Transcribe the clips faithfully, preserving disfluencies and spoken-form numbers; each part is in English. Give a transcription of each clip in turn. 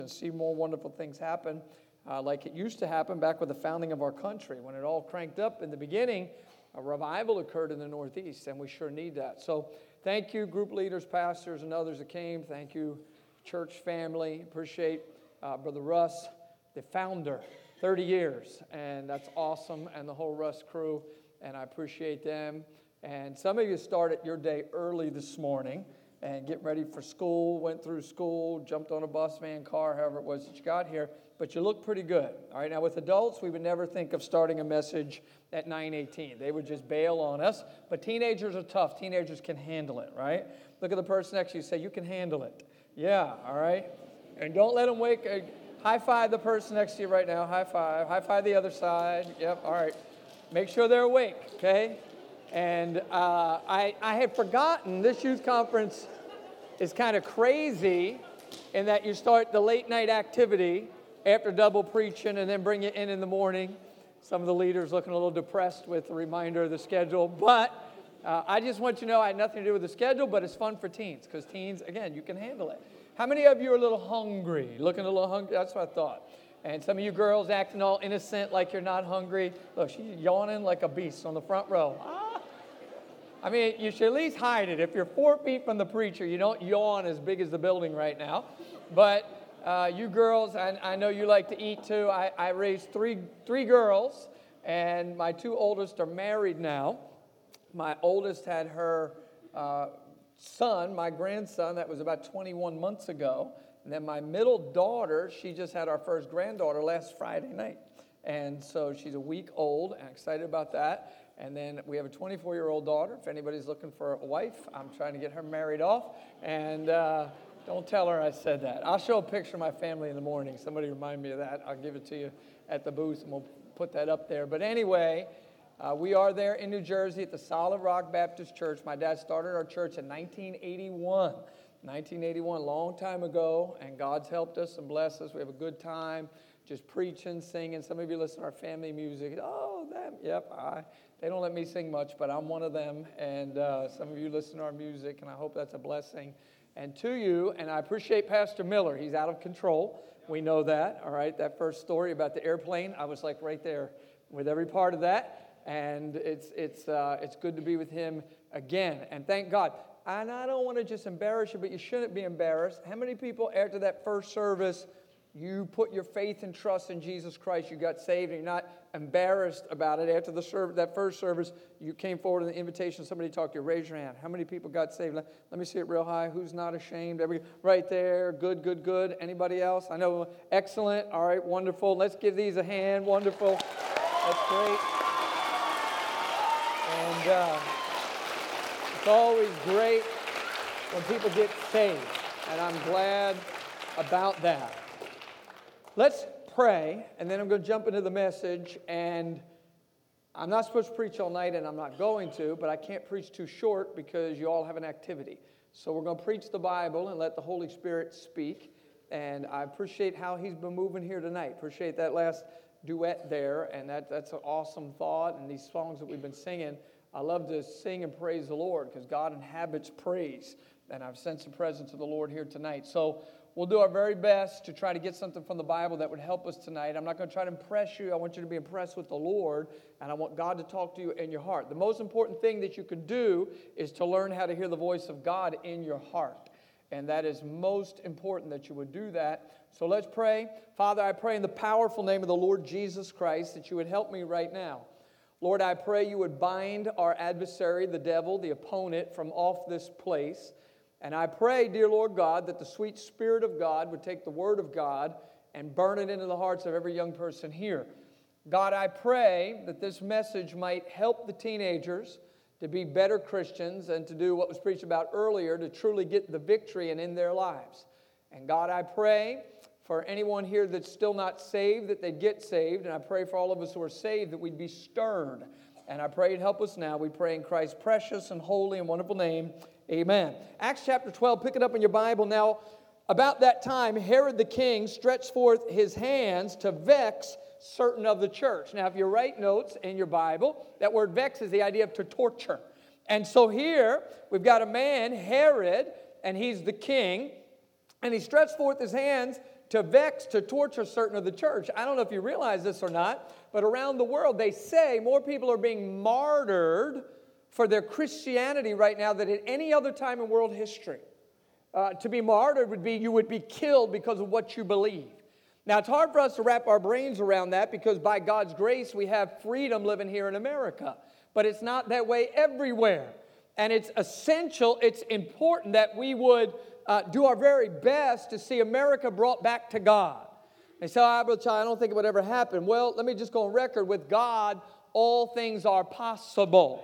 and see more wonderful things happen uh, like it used to happen back with the founding of our country. When it all cranked up in the beginning, a revival occurred in the Northeast, and we sure need that. So thank you, group leaders, pastors, and others that came. Thank you, church family. Appreciate uh, Brother Russ, the founder, thirty years, and that's awesome, and the whole Russ crew, and I appreciate them. And some of you started your day early this morning and getting ready for school, went through school, jumped on a bus, van, car, however it was that you got here, but you look pretty good. All right, now with adults, we would never think of starting a message at nine eighteen. They would just bail on us, but teenagers are tough. Teenagers can handle it, right? Look at the person next to you, say, you can handle it. Yeah, all right? And don't let them wake, uh, high five the person next to you right now, high five, high five the other side. Yep, all right. Make sure they're awake, okay? And uh, I, I had forgotten this youth conference is kind of crazy in that you start the late night activity after double preaching and then bring it in in the morning. Some of the leaders looking a little depressed with the reminder of the schedule. But uh, I just want you to know I had nothing to do with the schedule, but it's fun for teens because teens, again, you can handle it. How many of you are a little hungry? Looking a little hungry? That's what I thought. And some of you girls acting all innocent like you're not hungry. Look, she's yawning like a beast on the front row. Ah. I mean, you should at least hide it. If you're four feet from the preacher, you don't yawn as big as the building right now. But uh, you girls, I, I know you like to eat too. I, I raised three three girls, and my two oldest are married now. My oldest had her uh, son, my grandson, that was about twenty-one months ago. And then my middle daughter, she just had our first granddaughter last Friday night. And so she's a week old, and excited about that. And then we have a twenty-four-year-old daughter. If anybody's looking for a wife, I'm trying to get her married off. And uh, don't tell her I said that. I'll show a picture of my family in the morning. Somebody remind me of that. I'll give it to you at the booth, and we'll put that up there. But anyway, uh, we are there in New Jersey at the Solid Rock Baptist Church. My dad started our church in nineteen eighty-one. nineteen eighty-one, long time ago, and God's helped us and blessed us. We have a good time just preaching, singing. Some of you listen to our family music. Oh, them. Yep, I... They don't let me sing much, but I'm one of them, and uh, some of you listen to our music, and I hope that's a blessing. And to you, and I appreciate Pastor Miller. He's out of control. We know that, all right? That first story about the airplane, I was like right there with every part of that, and it's it's uh, it's good to be with him again. And thank God. And I don't want to just embarrass you, but you shouldn't be embarrassed. How many people after that first service, you put your faith and trust in Jesus Christ, you got saved, and you're not embarrassed about it? After the serv- that first service, you came forward in the invitation, somebody talked to you, raise your hand. How many people got saved? Let, let me see it real high. Who's not ashamed? Every, right there. Good, good, good. Anybody else? I know. Excellent. All right, wonderful. Let's give these a hand. Wonderful. That's great. And uh, it's always great when people get saved, and I'm glad about that. Let's pray, and then I'm going to jump into the message, and I'm not supposed to preach all night, and I'm not going to, but I can't preach too short because you all have an activity. So we're going to preach the Bible and let the Holy Spirit speak, and I appreciate how he's been moving here tonight. Appreciate that last duet there, and that, that's an awesome thought, and these songs that we've been singing. I love to sing and praise the Lord because God inhabits praise, and I've sensed the presence of the Lord here tonight. So we'll do our very best to try to get something from the Bible that would help us tonight. I'm not going to try to impress you. I want you to be impressed with the Lord, and I want God to talk to you in your heart. The most important thing that you can do is to learn how to hear the voice of God in your heart, and that is most important that you would do that. So let's pray. Father, I pray in the powerful name of the Lord Jesus Christ that you would help me right now. Lord, I pray you would bind our adversary, the devil, the opponent, from off this place. And I pray, dear Lord God, that the sweet Spirit of God would take the Word of God and burn it into the hearts of every young person here. God, I pray that this message might help the teenagers to be better Christians and to do what was preached about earlier, to truly get the victory and in their lives. And God, I pray for anyone here that's still not saved, that they'd get saved. And I pray for all of us who are saved that we'd be stirred. And I pray you'd help us now. We pray in Christ's precious and holy and wonderful name. Amen. Acts chapter twelve, pick it up in your Bible. Now, about that time, Herod the king stretched forth his hands to vex certain of the church. Now, if you write notes in your Bible, that word vex is the idea of to torture. And so here, we've got a man, Herod, and he's the king, and he stretched forth his hands to vex, to torture certain of the church. I don't know if you realize this or not, but around the world they say more people are being martyred for their Christianity right now than at any other time in world history. Uh, to be martyred would be you would be killed because of what you believe. Now, it's hard for us to wrap our brains around that because by God's grace, we have freedom living here in America. But it's not that way everywhere. And it's essential, it's important that we would uh, do our very best to see America brought back to God. They say, oh, Brother Child, I don't think it would ever happen. Well, let me just go on record. With God, all things are possible.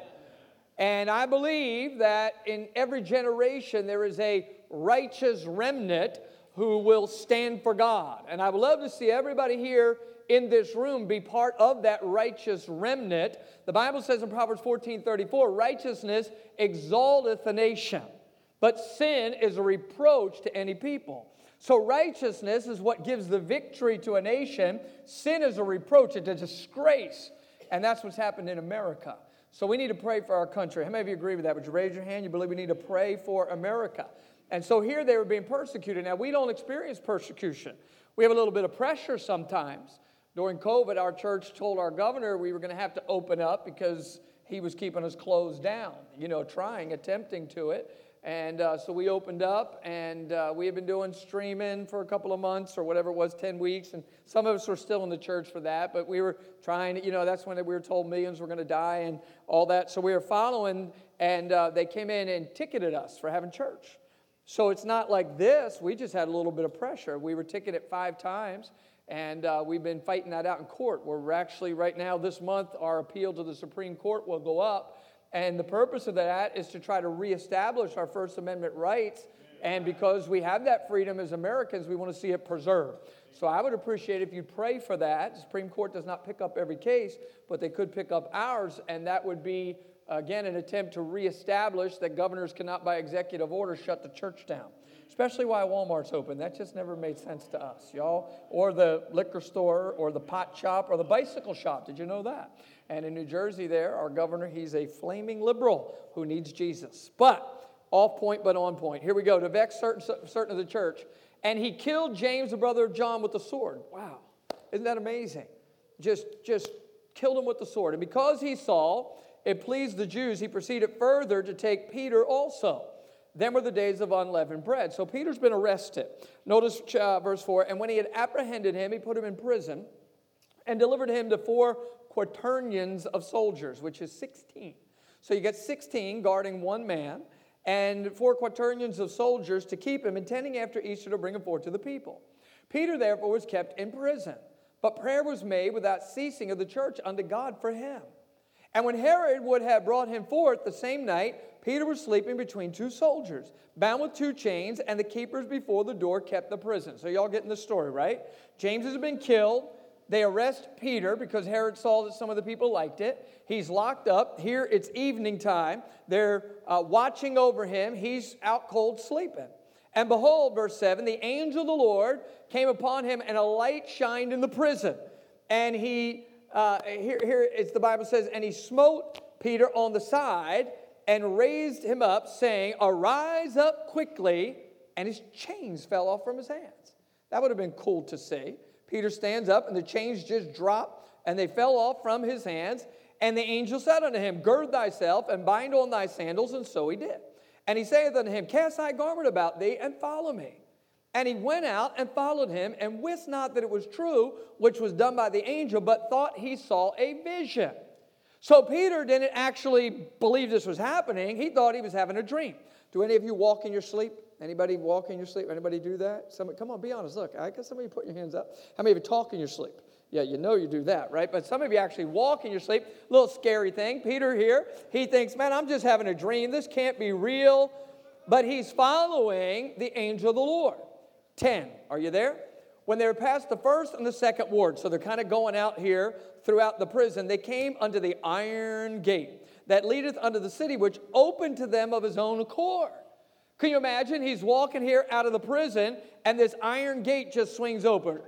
And I believe that in every generation there is a righteous remnant who will stand for God. And I would love to see everybody here in this room be part of that righteous remnant. The Bible says in Proverbs fourteen thirty-four, righteousness exalteth a nation, but sin is a reproach to any people. So righteousness is what gives the victory to a nation. Sin is a reproach, it's a disgrace. And that's what's happened in America. So we need to pray for our country. How many of you agree with that? Would you raise your hand? You believe we need to pray for America? And so here they were being persecuted. Now, we don't experience persecution. We have a little bit of pressure sometimes. During COVID, our church told our governor we were going to have to open up because he was keeping us closed down, you know, trying, attempting to it. And uh, so we opened up, and uh, we had been doing streaming for a couple of months or whatever it was, ten weeks. And some of us were still in the church for that, but we were trying to, you know, that's when we were told millions were going to die and all that. So we were following, and uh, they came in and ticketed us for having church. So it's not like this. We just had a little bit of pressure. We were ticketed five times, and uh, we've been fighting that out in court. We're actually, right now, this month, our appeal to the Supreme Court will go up. And the purpose of that is to try to reestablish our First Amendment rights. And because we have that freedom as Americans, we want to see it preserved. So I would appreciate if you pray for that. The Supreme Court does not pick up every case, but they could pick up ours, and that would be, again, an attempt to reestablish that governors cannot, by executive order, shut the church down. Especially while Walmart's open. That just never made sense to us, y'all. Or the liquor store, or the pot shop, or the bicycle shop. Did you know that? And in New Jersey there, our governor, he's a flaming liberal who needs Jesus. But, off point but on point. Here we go. To vex certain, certain of the church. And he killed James, the brother of John, with the sword. Wow. Isn't that amazing? Just, just killed him with the sword. And because he saw it pleased the Jews, he proceeded further to take Peter also. Then were the days of unleavened bread. So Peter's been arrested. Notice uh, verse four. And when he had apprehended him, he put him in prison and delivered him to four quaternions of soldiers, which is sixteen. So you get sixteen guarding one man, and four quaternions of soldiers to keep him, intending after Easter to bring him forth to the people. Peter therefore was kept in prison, but prayer was made without ceasing of the church unto God for him. And when Herod would have brought him forth the same night, Peter was sleeping between two soldiers, bound with two chains, and the keepers before the door kept the prison. So y'all getting the story, right? James has been killed. They arrest Peter because Herod saw that some of the people liked it. He's locked up. Here it's evening time. They're uh, watching over him. He's out cold sleeping. And behold, verse seven, the angel of the Lord came upon him, and a light shined in the prison. And he, uh, here, here it's the Bible says, and he smote Peter on the side and raised him up, saying, arise up quickly. And his chains fell off from his hands. That would have been cool to see. Peter stands up, and the chains just drop, and they fell off from his hands. And the angel said unto him, gird thyself, and bind on thy sandals. And so he did. And he saith unto him, cast thy garment about thee, and follow me. And he went out and followed him, and wist not that it was true, which was done by the angel, but thought he saw a vision. So Peter didn't actually believe this was happening. He thought he was having a dream. Do any of you walk in your sleep? Anybody walk in your sleep? Anybody do that? Somebody, come on, be honest. Look, I got somebody put your hands up. How many of you talk in your sleep? Yeah, you know you do that, right? But some of you actually walk in your sleep. A little scary thing. Peter here, he thinks, man, I'm just having a dream. This can't be real. But he's following the angel of the Lord. Ten. Are you there? When they were past the first and the second ward, so they're kind of going out here throughout the prison, they came unto the iron gate that leadeth unto the city, which opened to them of his own accord. Can you imagine? He's walking here out of the prison, and this iron gate just swings open.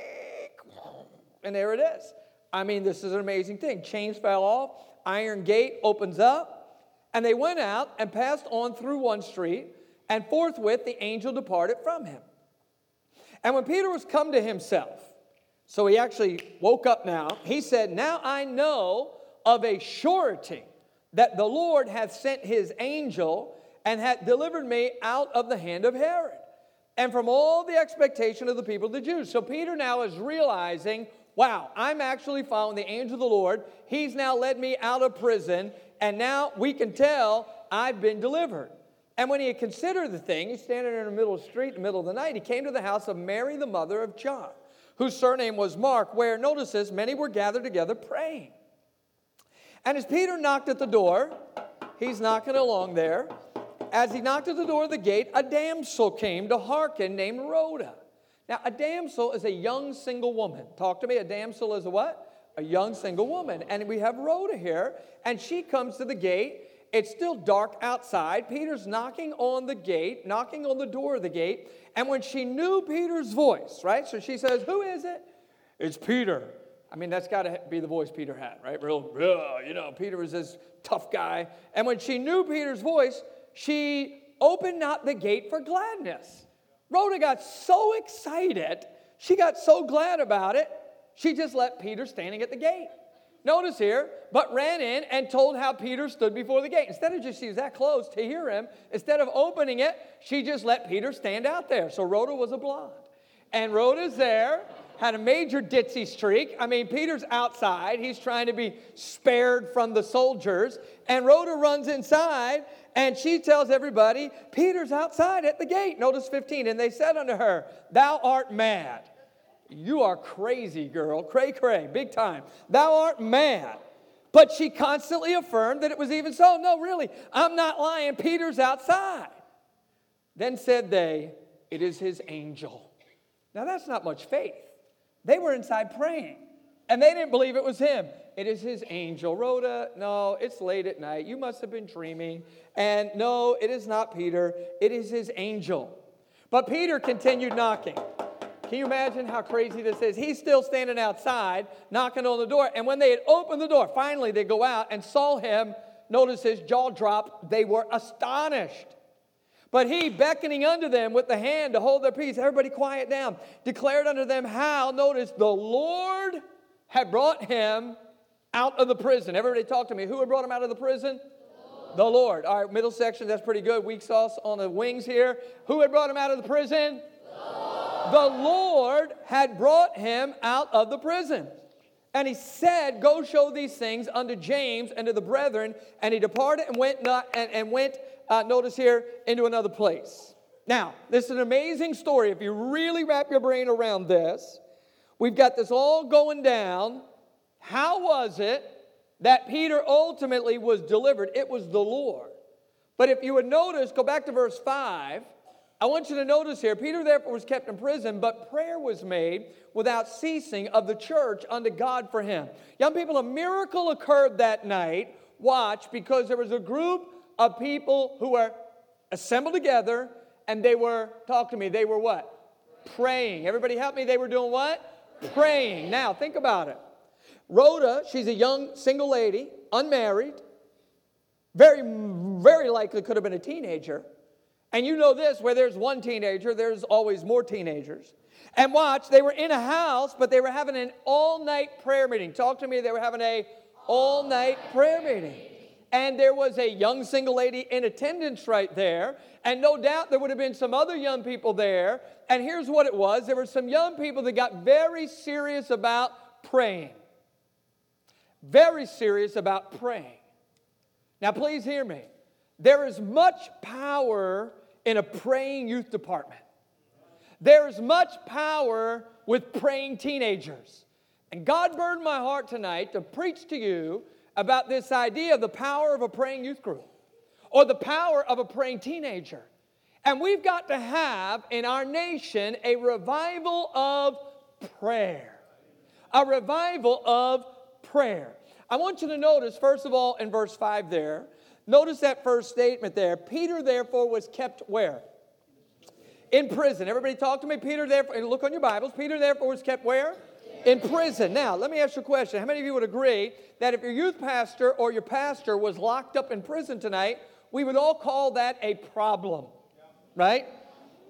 And there it is. I mean, this is an amazing thing. Chains fell off. Iron gate opens up. And they went out and passed on through one street, and forthwith the angel departed from him. And when Peter was come to himself, so he actually woke up now, he said, now I know of a surety that the Lord hath sent his angel and hath delivered me out of the hand of Herod, and from all the expectation of the people of the Jews. So Peter now is realizing, wow, I'm actually following the angel of the Lord. He's now led me out of prison, and now we can tell I've been delivered. And when he had considered the thing, he's standing in the middle of the street in the middle of the night. He came to the house of Mary, the mother of John, whose surname was Mark, where, notice this, many were gathered together praying. And as Peter knocked at the door, he's knocking along there. As he knocked at the door of the gate, a damsel came to hearken named Rhoda. Now, a damsel is a young single woman. Talk to me. A damsel is a what? A young single woman. And we have Rhoda here, and she comes to the gate. It's still dark outside. Peter's knocking on the gate, knocking on the door of the gate. And when she knew Peter's voice, right? So she says, who is it? It's Peter. I mean, that's got to be the voice Peter had, right? Real, real, you know, Peter was this tough guy. And when she knew Peter's voice, she opened not the gate for gladness. Rhoda got so excited, she got so glad about it, she just left Peter standing at the gate. Notice here, but ran in and told how Peter stood before the gate. Instead of just, she was that close to hear him, instead of opening it, she just let Peter stand out there. So Rhoda was a blonde. And Rhoda's there, had a major ditzy streak. I mean, Peter's outside. He's trying to be spared from the soldiers. And Rhoda runs inside, and she tells everybody, Peter's outside at the gate. Notice fifteen. And they said unto her, thou art mad. You are crazy, girl. Cray, cray, big time. Thou art mad. But she constantly affirmed that it was even so. No, really, I'm not lying. Peter's outside. Then said they, it is his angel. Now, that's not much faith. They were inside praying, and they didn't believe it was him. It is his angel. Rhoda, no, it's late at night. You must have been dreaming. And no, it is not Peter. It is his angel. But Peter continued knocking. Can you imagine how crazy this is? He's still standing outside, knocking on the door. And when they had opened the door, finally they go out and saw him. Notice his jaw dropped. They were astonished. But he, beckoning unto them with the hand to hold their peace, everybody quiet down, declared unto them how, notice, the Lord had brought him out of the prison. Everybody talk to me. Who had brought him out of the prison? The Lord. The Lord. All right, middle section, that's pretty good. Weak sauce on the wings here. Who had brought him out of the prison? The Lord had brought him out of the prison. And he said, go show these things unto James and to the brethren. And he departed and went, not, and, and went uh, notice here, into another place. Now, this is an amazing story. If you really wrap your brain around this, we've got this all going down. How was it that Peter ultimately was delivered? It was the Lord. But if you would notice, go back to verse five. I want you to notice here, Peter therefore was kept in prison, but prayer was made without ceasing of the church unto God for him. Young people, a miracle occurred that night. Watch, because there was a group of people who were assembled together, and they were, talk to me, they were what? Praying. Everybody help me, they were doing what? Praying. Now, think about it. Rhoda, she's a young single lady, unmarried, very, very likely could have been a teenager. And you know this, where there's one teenager, there's always more teenagers. And watch, they were in a house, but they were having an all-night prayer meeting. Talk to me, they were having a all-night prayer meeting. And there was a young single lady in attendance right there. And no doubt there would have been some other young people there. And here's what it was. There were some young people that got very serious about praying. Very serious about praying. Now, please hear me. There is much power in a praying youth department. There is much power with praying teenagers. And God burdened my heart tonight to preach to you about this idea of the power of a praying youth group or the power of a praying teenager. And we've got to have in our nation a revival of prayer. A revival of prayer. I want you to notice, first of all, in verse five there, notice that first statement there. Peter, therefore, was kept where? In prison. Everybody talk to me. Peter, therefore, look on your Bibles. Peter, therefore, was kept where? In prison. Now, let me ask you a question. How many of you would agree that if your youth pastor or your pastor was locked up in prison tonight, we would all call that a problem? Right?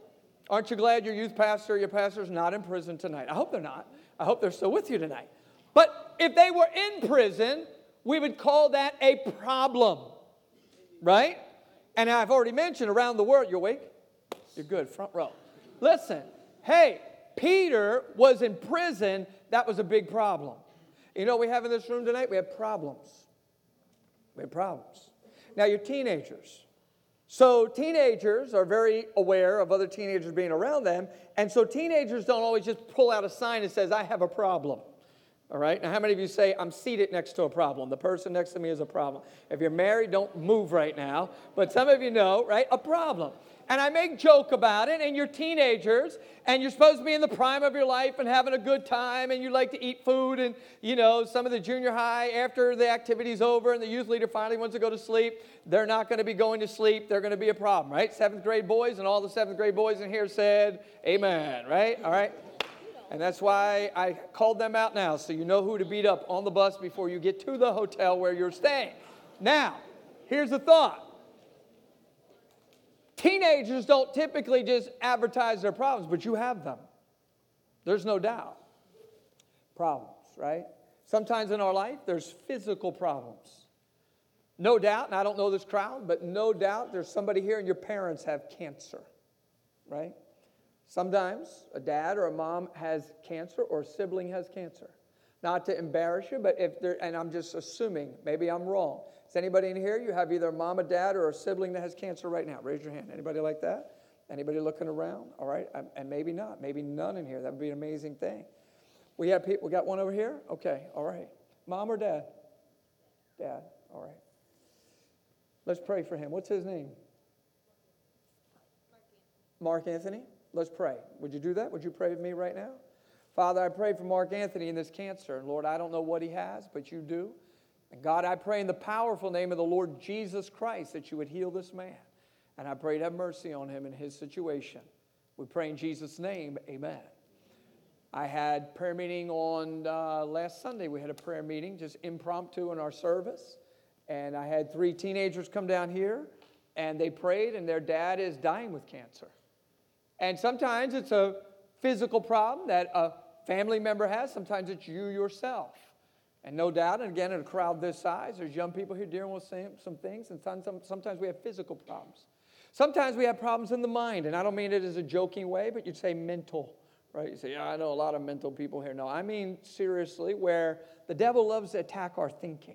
Aren't you glad your youth pastor, your pastor's not in prison tonight? I hope they're not. I hope they're still with you tonight. But if they were in prison, we would call that a problem, right? And I've already mentioned around the world, you're awake? You're good, front row. Listen, hey, Peter was in prison. That was a big problem. You know what we have in this room tonight? We have problems. We have problems. Now, you're teenagers. So teenagers are very aware of other teenagers being around them. And so teenagers don't always just pull out a sign that says, I have a problem. All right? Now, how many of you say, I'm seated next to a problem? The person next to me is a problem. If you're married, don't move right now. But some of you know, right? A problem. And I make joke about it, and you're teenagers, and you're supposed to be in the prime of your life and having a good time, and you like to eat food, and, you know, some of the junior high, after the activity's over and the youth leader finally wants to go to sleep, they're not going to be going to sleep. They're going to be a problem, right? Seventh grade boys, and all the seventh grade boys in here said, amen, right? All right? And that's why I called them out now, so you know who to beat up on the bus before you get to the hotel where you're staying. Now, here's the thought. Teenagers don't typically just advertise their problems, but you have them. There's no doubt. Problems, right? Sometimes in our life, there's physical problems. No doubt, and I don't know this crowd, but no doubt there's somebody here and your parents have cancer, right? Sometimes a dad or a mom has cancer or a sibling has cancer. Not to embarrass you, but if there, and I'm just assuming, maybe I'm wrong. Is anybody in here, you have either a mom, a dad, or a sibling that has cancer right now? Raise your hand. Anybody like that? Anybody looking around? All right, and maybe not. Maybe none in here. That would be an amazing thing. We have people, we got one over here? Okay, all right. Mom or dad? Dad, all right. Let's pray for him. What's his name? Mark Anthony. Let's pray. Would you do that? Would you pray with me right now? Father, I pray for Mark Anthony in this cancer. And Lord, I don't know what he has, but you do. And God, I pray in the powerful name of the Lord Jesus Christ that you would heal this man. And I pray to have mercy on him in his situation. We pray in Jesus' name, amen. I had prayer meeting on uh, last Sunday. We had a prayer meeting, just impromptu in our service. And I had three teenagers come down here, and they prayed, and their dad is dying with cancer. And sometimes it's a physical problem that a family member has. Sometimes it's you yourself. And no doubt, and again, in a crowd this size, there's young people here dealing with some, some things, and sometimes we have physical problems. Sometimes we have problems in the mind, and I don't mean it as a joking way, but you'd say mental, right? You say, yeah, I know a lot of mental people here. No, I mean seriously, where the devil loves to attack our thinking.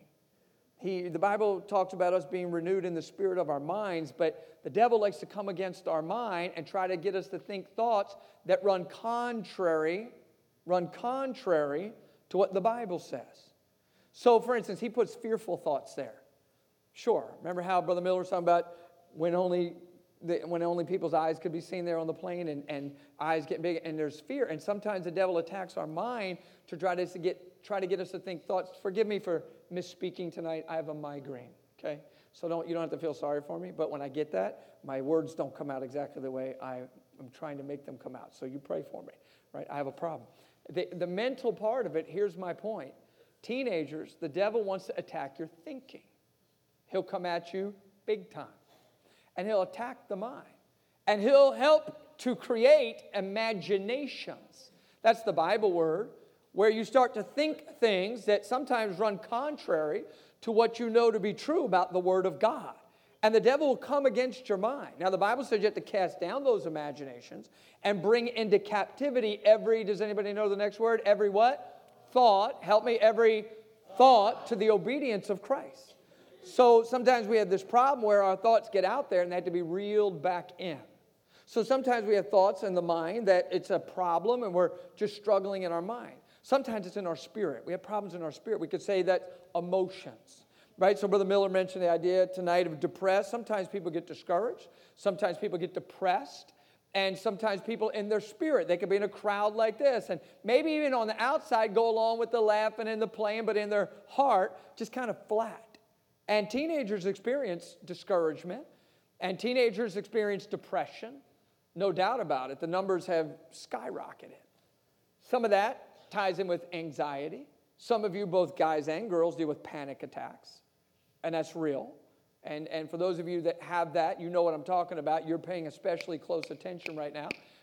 He, the Bible talks about us being renewed in the spirit of our minds, but the devil likes to come against our mind and try to get us to think thoughts that run contrary, run contrary to what the Bible says. So, for instance, he puts fearful thoughts there. Sure. Remember how Brother Miller was talking about when only the, when only people's eyes could be seen there on the plane, and, and eyes get big, and there's fear. And sometimes the devil attacks our mind to try to get try to get us to think thoughts. Forgive me for misspeaking tonight. I have a migraine. Okay, so don't you don't have to feel sorry for me. But when I get that, my words don't come out exactly the way I am trying to make them come out. So you pray for me, right? I have a problem. The, the mental part of it. Here's my point. Teenagers, the devil wants to attack your thinking. He'll come at you big time. And he'll attack the mind. And he'll help to create imaginations. That's the Bible word, where you start to think things that sometimes run contrary to what you know to be true about the Word of God. And the devil will come against your mind. Now, the Bible says you have to cast down those imaginations and bring into captivity every, does anybody know the next word? Every what? Thought. Help me, every thought to the obedience of Christ. So sometimes we have this problem where our thoughts get out there and they have to be reeled back in. So sometimes we have thoughts in the mind that it's a problem and we're just struggling in our mind. Sometimes it's in our spirit. We have problems in our spirit. We could say that emotions, right? So Brother Miller mentioned the idea tonight of depressed. Sometimes people get discouraged. Sometimes people get depressed. And sometimes people in their spirit, they could be in a crowd like this. And maybe even on the outside go along with the laughing and the playing, but in their heart, just kind of flat. And teenagers experience discouragement. And teenagers experience depression. No doubt about it. The numbers have skyrocketed. Some of that ties in with anxiety. Some of you, both guys and girls, deal with panic attacks. And that's real. And, and for those of you that have that, you know what I'm talking about. You're paying especially close attention right now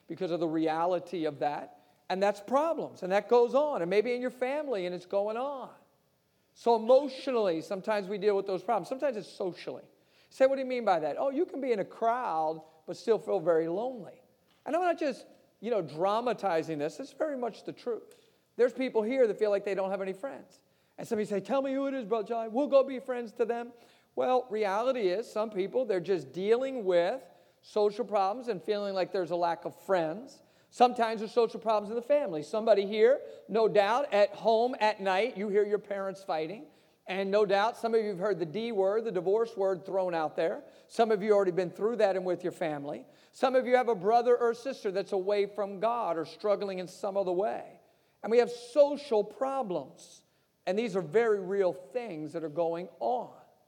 because of the reality of that. And that's problems, and that goes on. And maybe in your family, and it's going on. So emotionally, sometimes we deal with those problems. Sometimes it's socially. Say, what do you mean by that? Oh, you can be in a crowd, but still feel very lonely. And I'm not just, you know, dramatizing this. It's very much the truth. There's people here that feel like they don't have any friends. And somebody say, tell me who it is, Brother John. We'll go be friends to them. Well, reality is some people, they're just dealing with social problems and feeling like there's a lack of friends. Sometimes there's social problems in the family. Somebody here, no doubt, at home at night, you hear your parents fighting. And no doubt, some of you have heard the D word, the divorce word thrown out there. Some of you have already been through that and with your family. Some of you have a brother or sister that's away from God or struggling in some other way. And we have social problems. And these are very real things that are going on.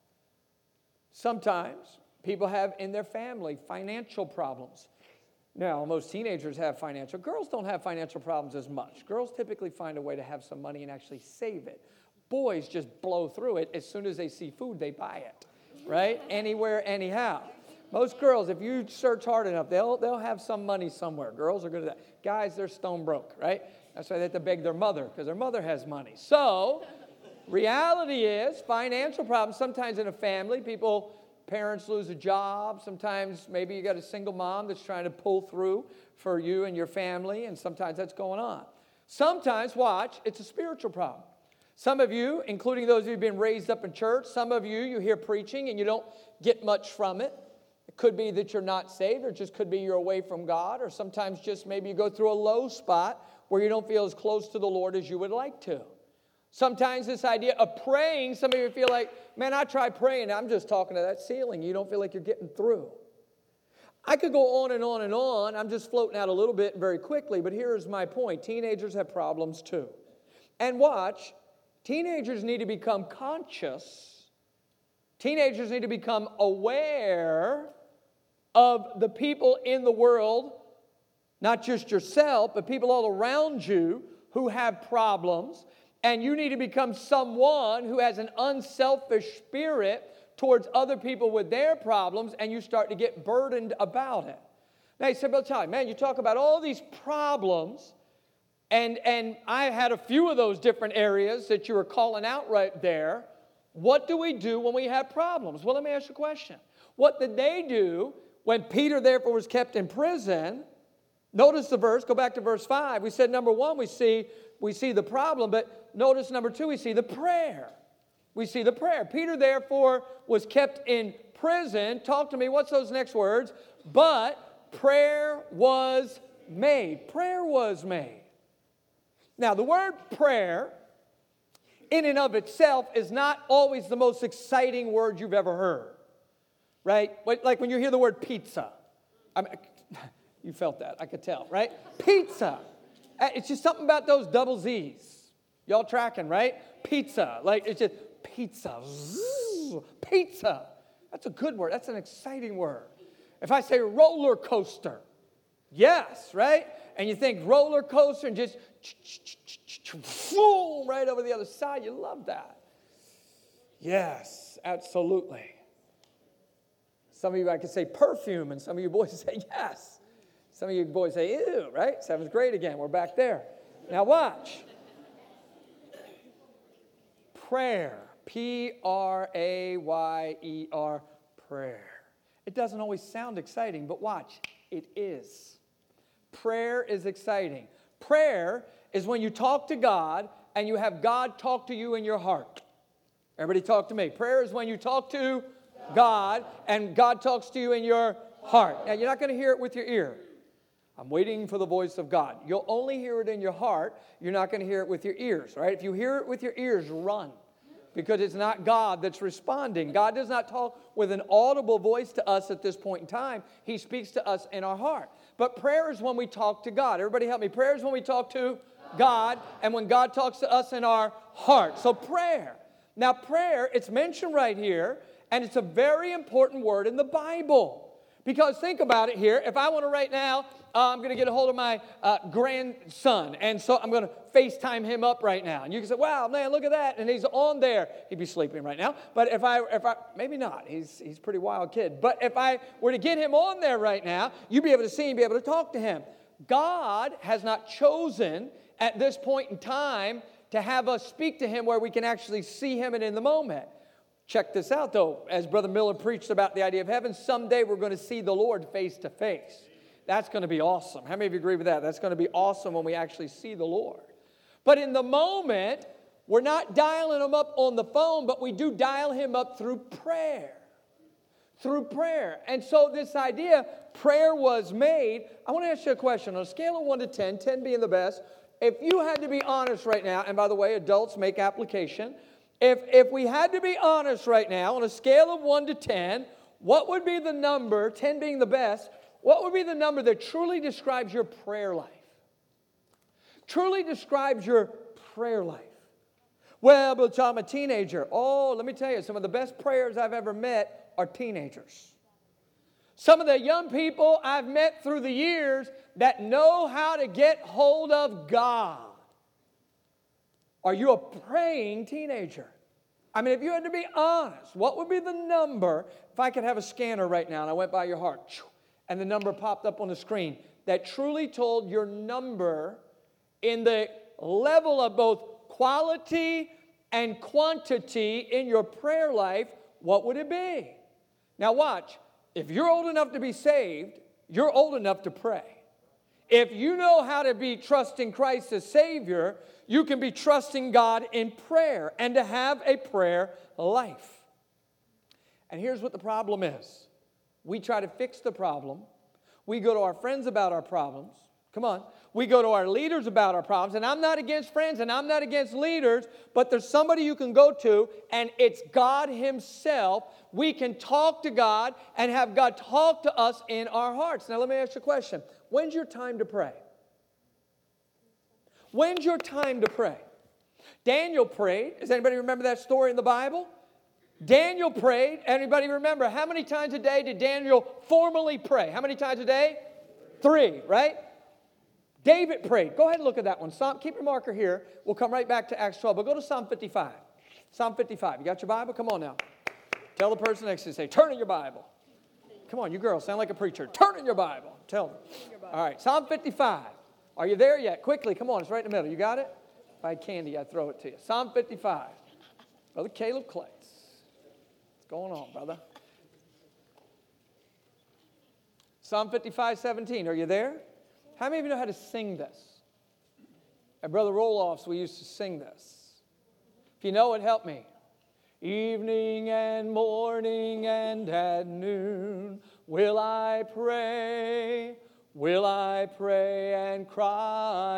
Sometimes people have in their family financial problems. Now, most teenagers have financial. Girls don't have financial problems as much. Girls typically find a way to have some money and actually save it. Boys just blow through it. As soon as they see food, they buy it, right? Anywhere, anyhow. Most girls, if you search hard enough, they'll, they'll have some money somewhere. Girls are good at that. Guys, they're stone broke, right? That's why they have to beg their mother, because their mother has money. So, reality is financial problems. Sometimes in a family, people... Parents lose a job. Sometimes maybe you got a single mom that's trying to pull through for you and your family, and sometimes that's going on. Sometimes, watch, it's a spiritual problem. Some of you, including those of you who've been raised up in church, some of you, you hear preaching and you don't get much from it. It could be that you're not saved, or it just could be you're away from God, or sometimes just maybe you go through a low spot where you don't feel as close to the Lord as you would like to. Sometimes this idea of praying, some of you feel like, man, I try praying, I'm just talking to that ceiling. You don't feel like you're getting through. I could go on and on and on. I'm just floating out a little bit very quickly, but here's my point. Teenagers have problems too. And watch, teenagers need to become conscious. Teenagers need to become aware of the people in the world, not just yourself, but people all around you who have problems. And you need to become someone who has an unselfish spirit towards other people with their problems, and you start to get burdened about it. Now, you say, Brother Charlie, man, you talk about all these problems, and, and I had a few of those different areas that you were calling out right there. What do we do when we have problems? Well, let me ask you a question. What did they do when Peter, therefore, was kept in prison? Notice the verse. Go back to verse five. We said, number one, we see, we see the problem, but notice number two, we see the prayer. We see the prayer. Peter, therefore, was kept in prison. Talk to me. What's those next words? But prayer was made. Prayer was made. Now, the word prayer, in and of itself, is not always the most exciting word you've ever heard. Right? Like when you hear the word pizza. I mean, you felt that. I could tell, right? Pizza. It's just something about those double Z's. Y'all tracking, right? Pizza. Like, it's just pizza. Zzz, pizza. That's a good word. That's an exciting word. If I say roller coaster, yes, right? And you think roller coaster and just right over the other side, you love that. Yes, absolutely. Some of you, I could say perfume, and some of you boys say yes. Some of you boys say, ew, right? Seventh grade again. We're back there. Now watch. Prayer. P R A Y E R. Prayer. It doesn't always sound exciting, but watch. It is. Prayer is exciting. Prayer is when you talk to God and you have God talk to you in your heart. Everybody talk to me. Prayer is when you talk to God and God talks to you in your heart. Now, you're not going to hear it with your ear. I'm waiting for the voice of God. You'll only hear it in your heart. You're not going to hear it with your ears, right? If you hear it with your ears, run. Because it's not God that's responding. God does not talk with an audible voice to us at this point in time. He speaks to us in our heart. But prayer is when we talk to God. Everybody help me. Prayer is when we talk to God and when God talks to us in our heart. So prayer. Now prayer, it's mentioned right here, and it's a very important word in the Bible. Because think about it here. If I want to right now, uh, I'm going to get a hold of my uh, grandson. And so I'm going to FaceTime him up right now. And you can say, wow, man, look at that. And he's on there. He'd be sleeping right now. But if I, if I, maybe not. He's, he's a pretty wild kid. But if I were to get him on there right now, you'd be able to see him, be able to talk to him. God has not chosen at this point in time to have us speak to Him where we can actually see Him and in the moment. Check this out, though. As Brother Miller preached about the idea of heaven, someday we're going to see the Lord face to face. That's going to be awesome. How many of you agree with that? That's going to be awesome when we actually see the Lord. But in the moment, we're not dialing Him up on the phone, but we do dial Him up through prayer. Through prayer. And so this idea, prayer was made. I want to ask you a question. On a scale of one to ten, ten being the best, if you had to be honest right now, and by the way, adults make application, If, if we had to be honest right now, on a scale of one to ten, what would be the number, ten being the best, what would be the number that truly describes your prayer life? Truly describes your prayer life. Well, but I'm a teenager. Oh, let me tell you, some of the best prayers I've ever met are teenagers. Some of the young people I've met through the years that know how to get hold of God. Are you a praying teenager? I mean, if you had to be honest, what would be the number, if I could have a scanner right now and I went by your heart, and the number popped up on the screen, that truly told your number in the level of both quality and quantity in your prayer life, what would it be? Now watch, if you're old enough to be saved, you're old enough to pray. If you know how to be trusting Christ as Savior, you can be trusting God in prayer and to have a prayer life. And here's what the problem is. We try to fix the problem. We go to our friends about our problems. Come on. We go to our leaders about our problems. And I'm not against friends and I'm not against leaders, but there's somebody you can go to, and it's God Himself. We can talk to God and have God talk to us in our hearts. Now let me ask you a question. When's your time to pray? When's your time to pray? Daniel prayed. Does anybody remember that story in the Bible? Daniel prayed. Anybody remember? How many times a day did Daniel formally pray? How many times a day? Three, right? David prayed. Go ahead and look at that one. Psalm, keep your marker here. We'll come right back to Acts twelve. But go to Psalm fifty-five. Psalm fifty-five. You got your Bible? Come on now. Tell the person next to you, say, turn in your Bible. Come on, you girls sound like a preacher. Turn in your Bible. Tell them. All right, Psalm fifty-five. Are you there yet? Quickly, come on, it's right in the middle. You got it? If I had candy, I'd throw it to you. Psalm fifty-five. Brother Caleb Clates. What's going on, brother? Psalm fifty-five, seventeen. Are you there? How many of you know how to sing this? At Brother Roloff's, we used to sing this. If you know it, help me. Evening and morning and at noon will I pray, will I pray and cry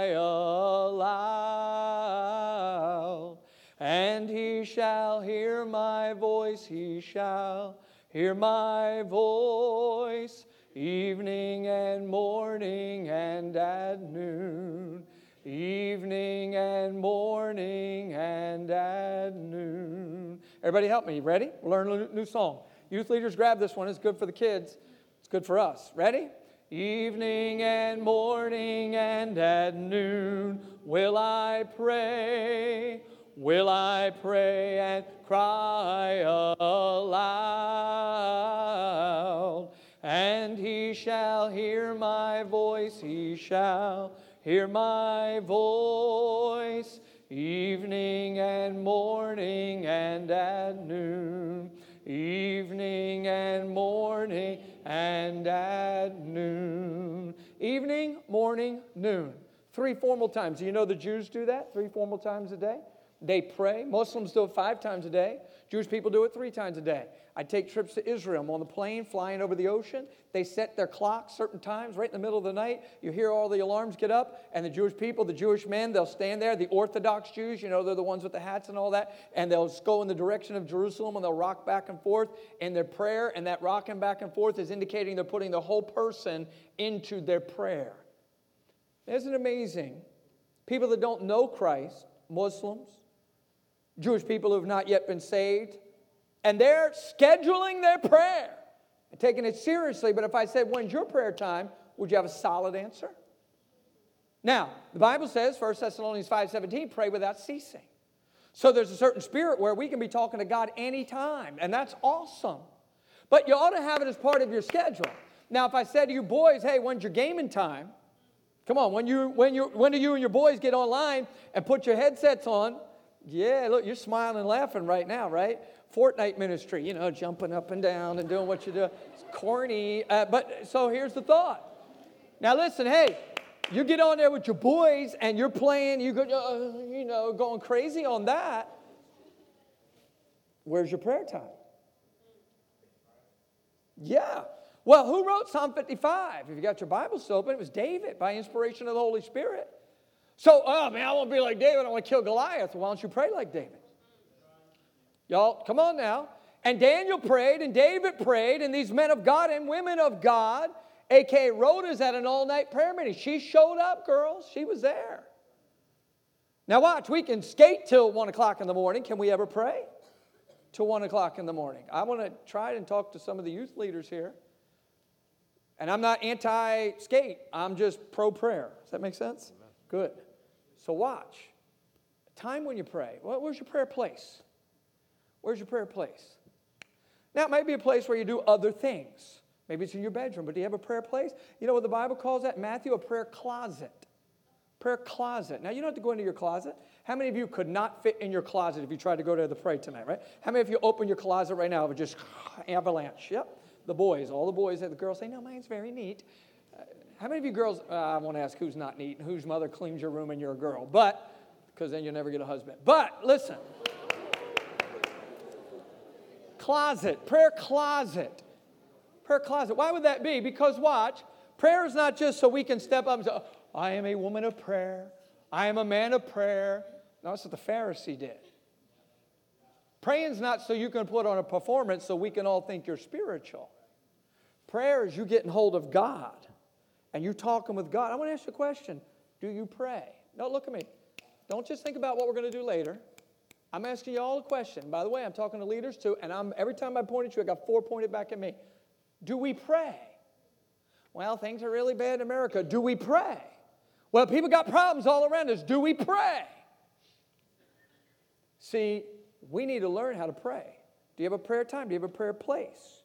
aloud. And He shall hear my voice, He shall hear my voice, evening and morning and at noon. Evening and morning and at noon. Everybody help me. Ready? We'll learn a new song. Youth leaders, grab this one. It's good for the kids. It's good for us. Ready? Evening and morning and at noon will I pray, will I pray and cry aloud. And He shall hear my voice, He shall hear my voice, evening and morning and at noon, evening and morning and at noon. Evening, morning, noon. Three formal times. Do you know the Jews do that? Three formal times a day. They pray. Muslims do it five times a day. Jewish people do it three times a day. I take trips to Israel. I'm on the plane flying over the ocean. They set their clocks certain times right in the middle of the night. You hear all the alarms get up, and the Jewish people, the Jewish men, they'll stand there. The Orthodox Jews, you know, they're the ones with the hats and all that, and they'll go in the direction of Jerusalem, and they'll rock back and forth in their prayer, and that rocking back and forth is indicating they're putting the whole person into their prayer. Isn't it amazing? People that don't know Christ, Muslims, Jewish people who have not yet been saved, and they're scheduling their prayer and taking it seriously. But if I said, when's your prayer time, would you have a solid answer? Now, the Bible says, First Thessalonians five seventeen, pray without ceasing. So there's a certain spirit where we can be talking to God anytime, and that's awesome. But you ought to have it as part of your schedule. Now, if I said to you boys, hey, when's your gaming time? Come on, when you when you when do you and your boys get online and put your headsets on? Yeah, look, you're smiling and laughing right now, right? Fortnite ministry, you know, jumping up and down and doing what you do. It's corny. Uh, but so here's the thought. Now listen, hey, you get on there with your boys and you're playing, you go, uh, you know, going crazy on that. Where's your prayer time? Yeah. Well, who wrote Psalm fifty-five? If you got your Bibles open, it was David by inspiration of the Holy Spirit. So, oh man, I want to be like David. I want to kill Goliath. Why don't you pray like David? Y'all, come on now. And Daniel prayed, and David prayed, and these men of God and women of God, a k a. Rhoda's at an all-night prayer meeting. She showed up, girls. She was there. Now watch, we can skate till one o'clock in the morning. Can we ever pray? Till one o'clock in the morning. I want to try and talk to some of the youth leaders here. And I'm not anti-skate. I'm just pro-prayer. Does that make sense? Amen. Good. So watch. Time when you pray. Well, where's your prayer place? Where's your prayer place? Now, it might be a place where you do other things. Maybe it's in your bedroom, but do you have a prayer place? You know what the Bible calls that? Matthew, a prayer closet. Prayer closet. Now, you don't have to go into your closet. How many of you could not fit in your closet if you tried to go there to pray tonight, right? How many of you open your closet right now? It would just avalanche. Yep. The boys, all the boys, the girls say, no, mine's very neat. Uh, how many of you girls, uh, I won't ask who's not neat and whose mother cleans your room and you're a girl, but, because then you'll never get a husband. But, listen. Closet, prayer closet. Prayer closet. Why would that be? Because watch, prayer is not just so we can step up and say, oh, I am a woman of prayer. I am a man of prayer. No, that's what the Pharisee did. Praying's not so you can put on a performance so we can all think you're spiritual. Prayer is you getting hold of God and you talking with God. I want to ask you a question. Do you pray? No, look at me. Don't just think about what we're going to do later. I'm asking you all a question. By the way, I'm talking to leaders too, and I'm every time I point at you, I got four pointed back at me. Do we pray? Well, things are really bad in America. Do we pray? Well, people got problems all around us. Do we pray? See, we need to learn how to pray. Do you have a prayer time? Do you have a prayer place?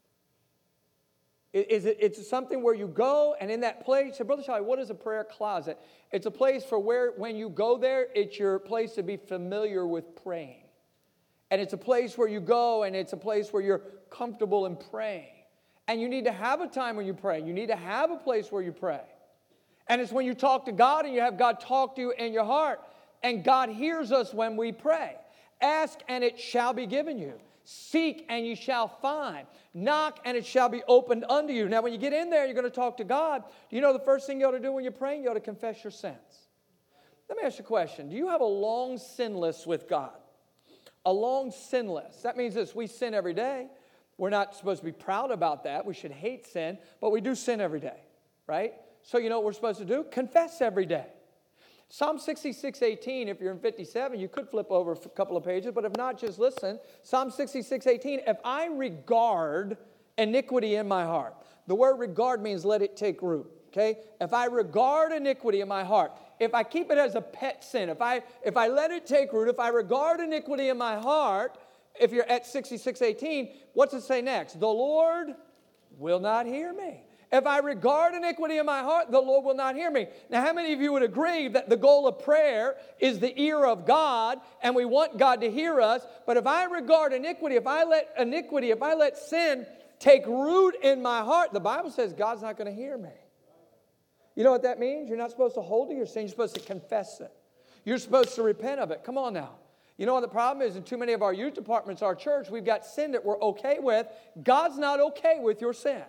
Is it, it's something where you go and in that place, say, Brother Charlie, what is a prayer closet? It's a place for where, when you go there, it's your place to be familiar with praying. And it's a place where you go and it's a place where you're comfortable in praying. And you need to have a time when you pray. You need to have a place where you pray. And it's when you talk to God and you have God talk to you in your heart. And God hears us when we pray. Ask and it shall be given you. Seek and you shall find. Knock and it shall be opened unto you. Now when you get in there, you're going to talk to God. Do you know the first thing you ought to do when you're praying? You ought to confess your sins. Let me ask you a question. Do you have a long sin list with God? A long sin list. That means this. We sin every day. We're not supposed to be proud about that. We should hate sin. But we do sin every day. Right? So you know what we're supposed to do? Confess every day. Psalm sixty-six eighteen, if you're in fifty-seven, you could flip over a couple of pages, but if not, just listen. Psalm sixty-six eighteen, if I regard iniquity in my heart. The word regard means let it take root, okay? If I regard iniquity in my heart, if I keep it as a pet sin, if I, if I let it take root, if I regard iniquity in my heart, if you're at sixty-six eighteen, what's it say next? The Lord will not hear me. If I regard iniquity in my heart, the Lord will not hear me. Now, how many of you would agree that the goal of prayer is the ear of God, and we want God to hear us? But if I regard iniquity, if I let iniquity, if I let sin take root in my heart, the Bible says God's not going to hear me. You know what that means? You're not supposed to hold to your sin. You're supposed to confess it. You're supposed to repent of it. Come on now. You know what the problem is? In too many of our youth departments, our church, we've got sin that we're okay with. God's not okay with your sin.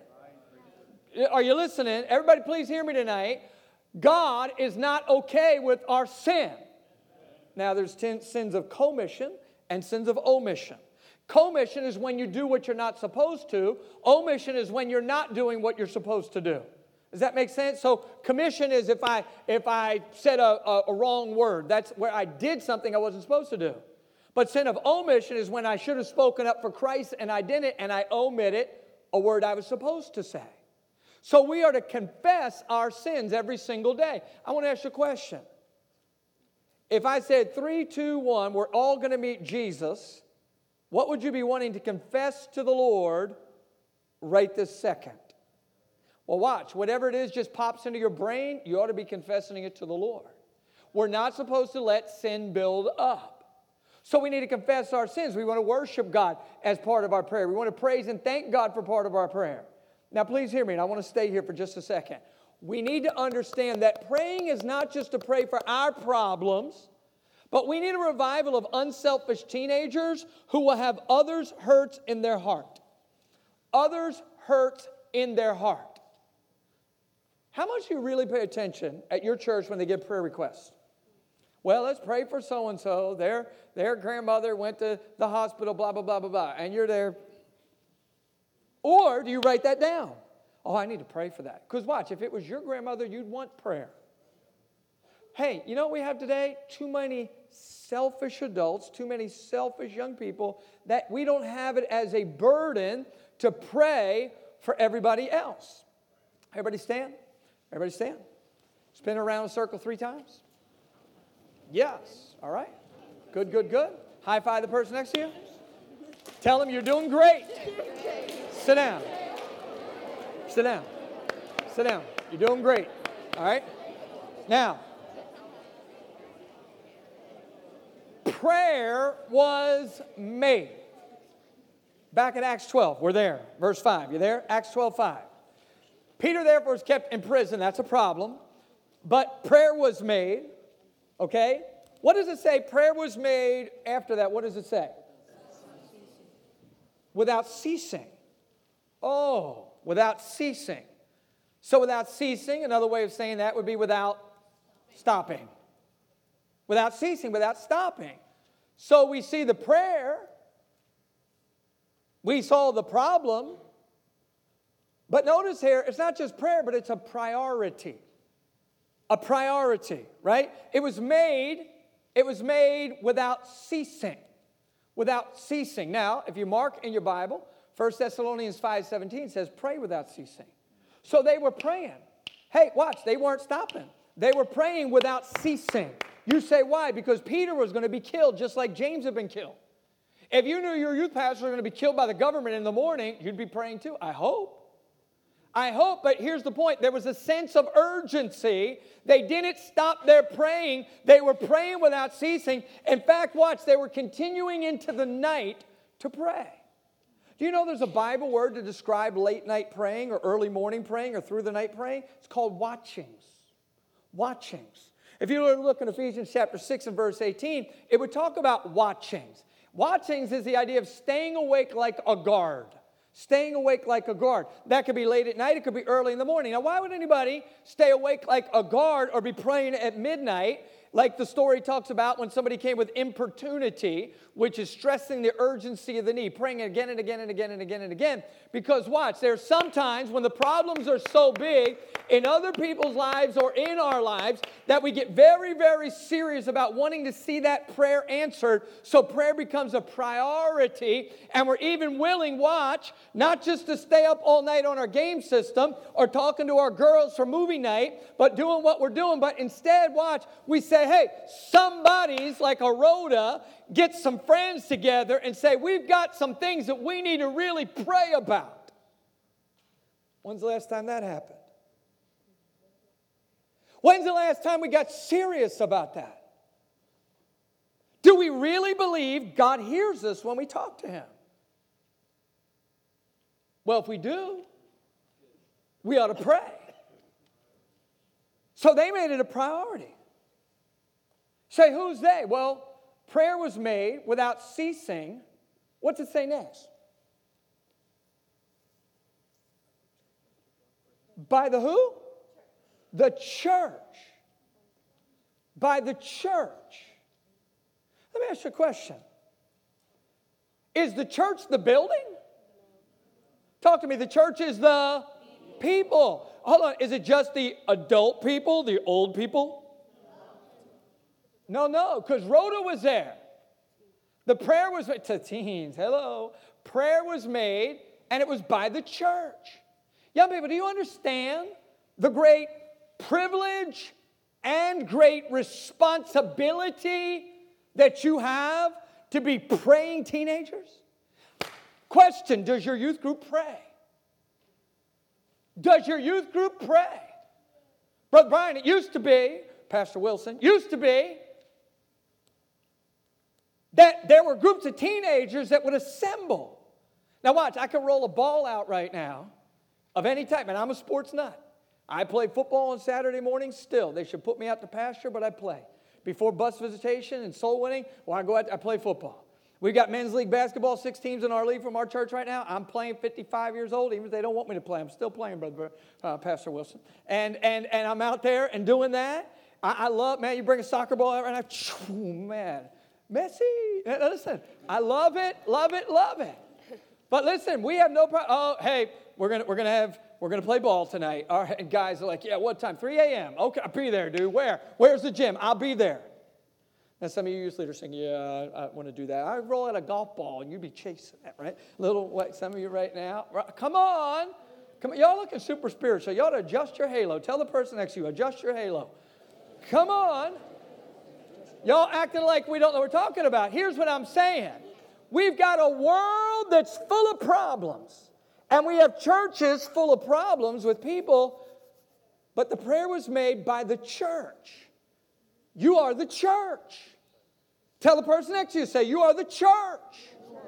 Are you listening? Everybody please hear me tonight. God is not okay with our sin. Now there's ten sins of commission and sins of omission. Commission is when you do what you're not supposed to. Omission is when you're not doing what you're supposed to do. Does that make sense? So commission is if I if I said a, a, a wrong word. That's where I did something I wasn't supposed to do. But sin of omission is when I should have spoken up for Christ and I didn't and I omitted a word I was supposed to say. So we are to confess our sins every single day. I want to ask you a question. If I said three, two, one, we're all going to meet Jesus, what would you be wanting to confess to the Lord right this second? Well, watch. Whatever it is just pops into your brain, you ought to be confessing it to the Lord. We're not supposed to let sin build up. So we need to confess our sins. We want to worship God as part of our prayer. We want to praise and thank God for part of our prayer. Now, please hear me, and I want to stay here for just a second. We need to understand that praying is not just to pray for our problems, but we need a revival of unselfish teenagers who will have others' hurts in their heart. Others' hurts in their heart. How much do you really pay attention at your church when they give prayer requests? Well, let's pray for so-and-so. Their, their grandmother went to the hospital, blah, blah, blah, blah, blah. And you're there. Or do you write that down? Oh, I need to pray for that. Because watch, if it was your grandmother, you'd want prayer. Hey, you know what we have today? Too many selfish adults, too many selfish young people that we don't have it as a burden to pray for everybody else. Everybody stand? Everybody stand? Spin around in a circle three times? Yes. All right. Good, good, good. High five the person next to you. Tell them you're doing great. Sit down. Sit down. Sit down. You're doing great. All right. Now, prayer was made. Back in Acts twelve. We're there. Verse five. You there? Acts twelve, five. Peter, therefore, was kept in prison. That's a problem. But prayer was made. Okay? What does it say? Prayer was made after that. What does it say? Without ceasing. Oh, without ceasing. So without ceasing, another way of saying that would be without stopping. Without ceasing, without stopping. So we see the prayer. We saw the problem. But notice here, it's not just prayer, but it's a priority. A priority, right? It was made, it was made without ceasing. Without ceasing. Now, if you mark in your Bible, First Thessalonians five seventeen says, pray without ceasing. So they were praying. Hey, watch, they weren't stopping. They were praying without ceasing. You say, why? Because Peter was going to be killed just like James had been killed. If you knew your youth pastor was going to be killed by the government in the morning, you'd be praying too. I hope. I hope, but here's the point. There was a sense of urgency. They didn't stop their praying. They were praying without ceasing. In fact, watch, they were continuing into the night to pray. Do you know there's a Bible word to describe late night praying or early morning praying or through the night praying? It's called watchings. Watchings. If you were to look in Ephesians chapter six and verse eighteen, it would talk about watchings. Watchings is the idea of staying awake like a guard. Staying awake like a guard. That could be late at night. It could be early in the morning. Now, why would anybody stay awake like a guard or be praying at midnight like the story talks about when somebody came with importunity, which is stressing the urgency of the need, praying again and again and again and again and again. Because watch, there's sometimes when the problems are so big in other people's lives or in our lives that we get very, very serious about wanting to see that prayer answered. So prayer becomes a priority, and we're even willing, watch, not just to stay up all night on our game system or talking to our girls for movie night, but doing what we're doing. But instead, watch, we say, hey, somebody's like a Rhoda, get some friends together and say, we've got some things that we need to really pray about. When's the last time that happened? When's the last time we got serious about that? Do we really believe God hears us when we talk to Him? Well, if we do, we ought to pray. So they made it a priority. Say, who's they? Well, prayer was made without ceasing. What's it say next? By the who? The church. By the church. Let me ask you a question. Is the church the building? Talk to me. The church is the people. Hold on. Is it just the adult people, the old people? No, no, because Rhoda was there. The prayer was made to teens. Hello. Prayer was made, and it was by the church. Young people, do you understand the great privilege and great responsibility that you have to be praying teenagers? Question, does your youth group pray? Does your youth group pray? Brother Brian, it used to be, Pastor Wilson, used to be that there were groups of teenagers that would assemble. Now watch, I can roll a ball out right now of any type, and I'm a sports nut. I play football on Saturday mornings still. They should put me out to pasture, but I play. Before bus visitation and soul winning, well, I go out, I play football. We've got men's league basketball, six teams in our league from our church right now. I'm playing fifty-five years old, even if they don't want me to play. I'm still playing, Brother uh, Pastor Wilson. And, and, and I'm out there and doing that. I, I love, man, you bring a soccer ball out right now, man, Messi. Now, listen, I love it, love it, love it. But listen, we have no problem. Oh, hey, we're gonna we're gonna have we're gonna play ball tonight. All right, and guys are like, yeah, what time? three a.m. Okay, I'll be there, dude. Where? Where's the gym? I'll be there. And some of you youth leaders saying, yeah, I, I want to do that. I roll out a golf ball, and you'd be chasing that, right? Little, what, some of you right now. Right, come on. Come on. Y'all looking super spiritual. You ought to adjust your halo. Tell the person next to you, adjust your halo. Come on. Y'all acting like we don't know what we're talking about. Here's what I'm saying. We've got a world that's full of problems. And we have churches full of problems with people. But the prayer was made by the church. You are the church. Tell the person next to you, say, you are the church.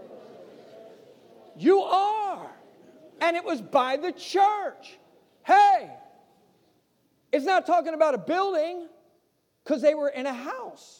You are. And it was by the church. Hey, it's not talking about a building because they were in a house.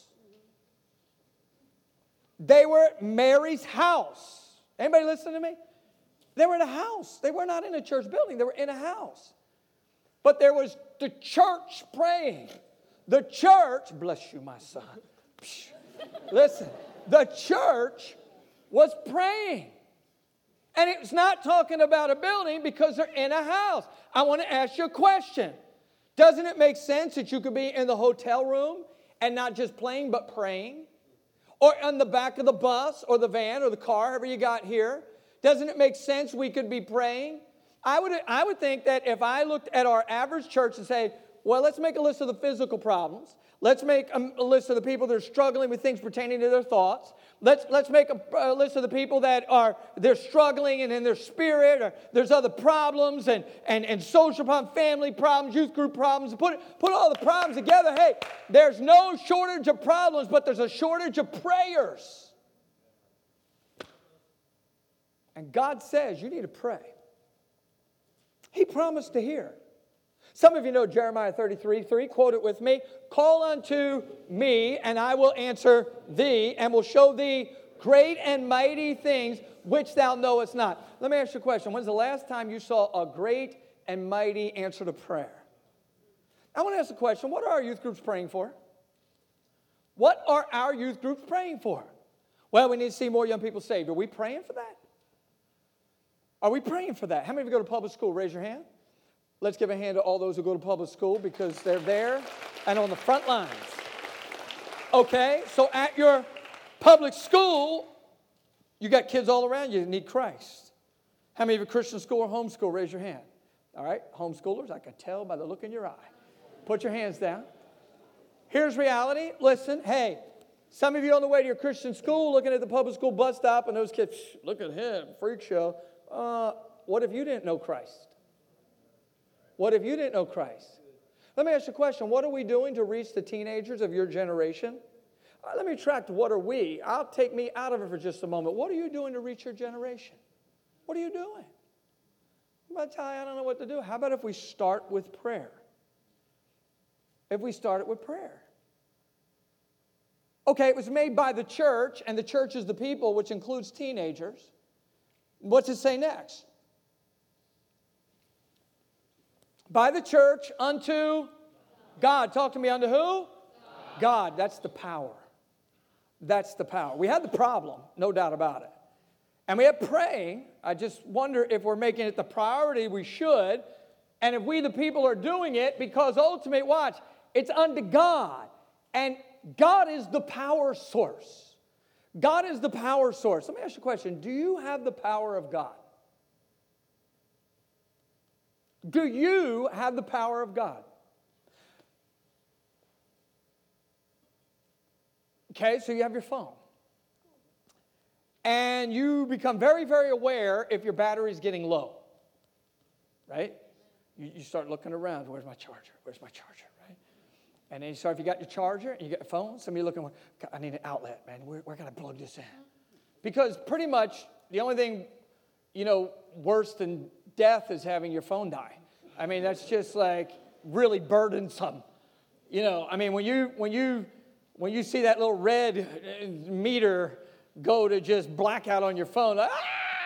They were at Mary's house. Anybody listen to me? They were in a house. They were not in a church building. They were in a house. But there was the church praying. The church, bless you, my son. Listen, the church was praying. And it's not talking about a building because they're in a house. I want to ask you a question. Doesn't it make sense that you could be in the hotel room and not just playing but praying? Or on the back of the bus or the van or the car, however you got here? Doesn't it make sense we could be praying? I would, I would think that if I looked at our average church and say, well, let's make a list of the physical problems. Let's make a, a list of the people that are struggling with things pertaining to their thoughts. Let's, let's make a, a list of the people that are, they're struggling and in their spirit, or there's other problems and, and, and social problems, family problems, youth group problems. Put, put all the problems together. Hey, there's no shortage of problems, but there's a shortage of prayers. And God says you need to pray. He promised to hear. Some of you know Jeremiah thirty-three three. Quote it with me. Call unto me, and I will answer thee, and will show thee great and mighty things which thou knowest not. Let me ask you a question. When's the last time you saw a great and mighty answer to prayer? I want to ask the question, what are our youth groups praying for? What are our youth groups praying for? Well, we need to see more young people saved. Are we praying for that? Are we praying for that? How many of you go to public school? Raise your hand. Let's give a hand to all those who go to public school because they're there and on the front lines. Okay, so at your public school, you got kids all around you that need Christ. How many of you Christian school or homeschool? Raise your hand. All right, homeschoolers, I can tell by the look in your eye. Put your hands down. Here's reality. Listen, hey, some of you on the way to your Christian school looking at the public school bus stop and those kids, look at him, freak show. Uh, what if you didn't know Christ? What if you didn't know Christ? Let me ask you a question. What are we doing to reach the teenagers of your generation? Uh, let me track to what are we. I'll take me out of it for just a moment. What are you doing to reach your generation? What are you doing? I'm about to tell you, I don't know what to do. How about if we start with prayer? If we start it with prayer. Okay, it was made by the church, and the church is the people, which includes teenagers. What's it say next? By the church unto God. Talk to me, unto who? God. God. That's the power. That's the power. We had the problem, no doubt about it. And we have praying. I just wonder if we're making it the priority we should. And if we, the people, are doing it because ultimately, watch, it's unto God. And God is the power source. God is the power source. Let me ask you a question. Do you have the power of God? Do you have the power of God? Okay, so you have your phone. And you become very, very aware if your battery is getting low. Right? you, you start looking around. Where's my charger? Where's my charger, right? And then you start, if you got your charger and you got your phone, some of you looking, I need an outlet, man. Where, where can I plug this in? Because pretty much the only thing, you know, worse than death is having your phone die. I mean, that's just like really burdensome. You know, I mean, when you when you when you see that little red meter go to just blackout on your phone, ah!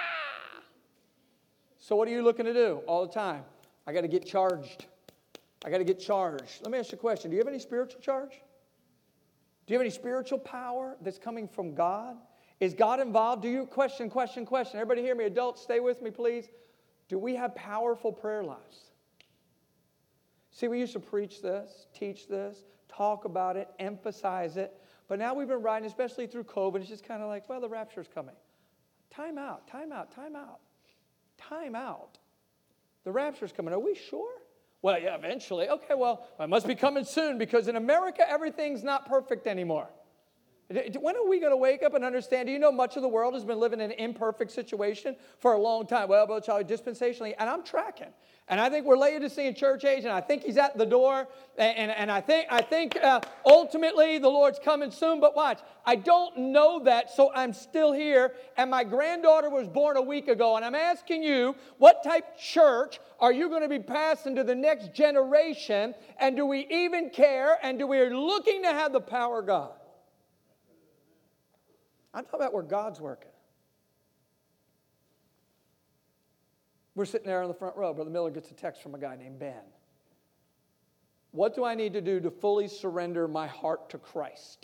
So what are you looking to do all the time? I got to get charged. I got to get charged. Let me ask you a question. Do you have any spiritual charge? Do you have any spiritual power that's coming from God? Is God involved? Do you, question, question, question. Everybody hear me? Adults, stay with me, please. Do we have powerful prayer lives? See, we used to preach this, teach this, talk about it, emphasize it. But now we've been riding, especially through COVID, it's just kind of like, well, the rapture's coming. Time out, time out, time out. Time out. The rapture's coming. Are we sure? Well, yeah, eventually. Okay, well, it must be coming soon because in America, everything's not perfect anymore. When are we going to wake up and understand? Do you know much of the world has been living in an imperfect situation for a long time? Well, Brother Charlie, dispensationally, and I'm tracking. And I think we're Laodicean church age, and I think he's at the door. And, and, and I think, I think uh, ultimately the Lord's coming soon. But watch, I don't know that, so I'm still here. And my granddaughter was born a week ago. And I'm asking you, what type of church are you going to be passing to the next generation? And do we even care? And do we are looking to have the power of God? I'm talking about where God's working. We're sitting there on the front row. Brother Miller gets a text from a guy named Ben. What do I need to do to fully surrender my heart to Christ?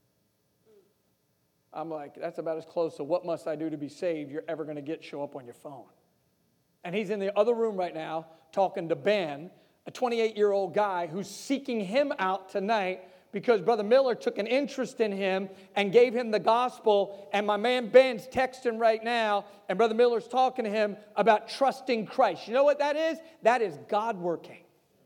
I'm like, that's about as close to what must I do to be saved you're ever going to get show up on your phone. And he's in the other room right now talking to Ben, a twenty-eight-year-old guy who's seeking him out tonight because Brother Miller took an interest in him and gave him the gospel. And my man Ben's texting right now, and Brother Miller's talking to him about trusting Christ. You know what that is? That is God working.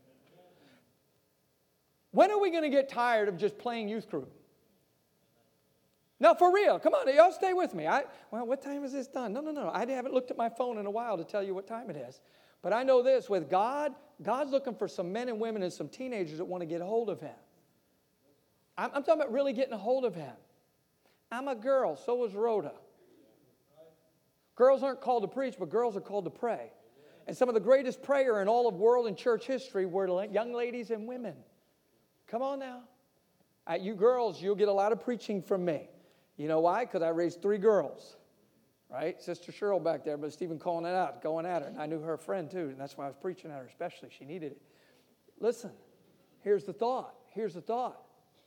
When are we going to get tired of just playing youth group? No, for real. Come on, y'all stay with me. I, well, what time is this done? No, no, no. I haven't looked at my phone in a while to tell you what time it is. But I know this, with God, God's looking for some men and women and some teenagers that want to get a hold of Him. I'm, I'm talking about really getting a hold of Him. I'm a girl, so was Rhoda. Girls aren't called to preach, but girls are called to pray. And some of the greatest prayer in all of world and church history were young ladies and women. Come on now. Uh, you girls, you'll get a lot of preaching from me. You know why? Because I raised three girls. Right? Sister Cheryl back there, but Stephen calling it out, going at her. And I knew her friend too, and that's why I was preaching at her especially. She needed it. Listen, here's the thought. Here's the thought.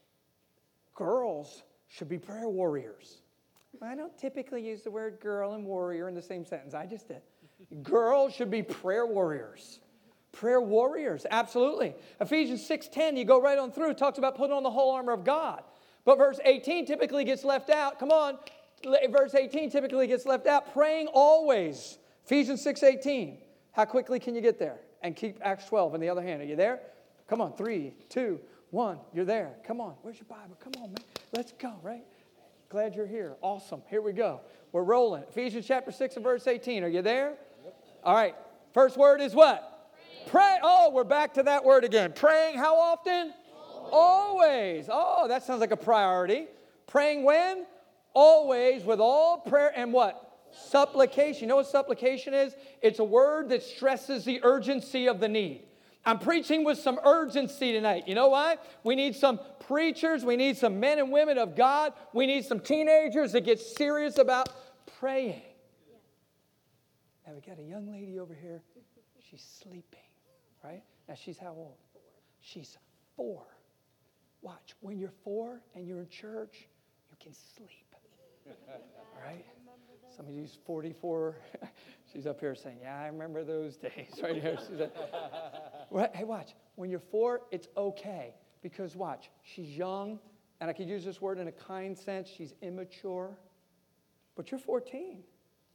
Girls should be prayer warriors. I don't typically use the word girl and warrior in the same sentence. I just did. Girls should be prayer warriors. Prayer warriors, absolutely. Ephesians six ten, you go right on through, talks about putting on the whole armor of God. But verse eighteen typically gets left out. Come on. Verse eighteen typically gets left out. Praying always. Ephesians six eighteen. How quickly can you get there? And keep Acts twelve in the other hand. Are you there? Come on. Three, two, one. You're there. Come on. Where's your Bible? Come on, man. Let's go, right? Glad you're here. Awesome. Here we go. We're rolling. Ephesians chapter six and verse eighteen. Are you there? Yep. All right. First word is what? Pray. Oh, we're back to that word again. Praying how often? Always. Always. Oh, that sounds like a priority. Praying when? Always with all prayer and what? Supplication. You know what supplication is? It's a word that stresses the urgency of the need. I'm preaching with some urgency tonight. You know why? We need some preachers. We need some men and women of God. We need some teenagers that get serious about praying. Now we got a young lady over here. She's sleeping, right? Now she's how old? She's four. Watch, when you're four and you're in church, you can sleep. All right? Some of you's forty-four. She's up here saying, yeah, I remember those days. Right here. She's like, well, hey, watch. When you're four, it's okay. Because watch, she's young, and I could use this word in a kind sense. She's immature. But you're fourteen.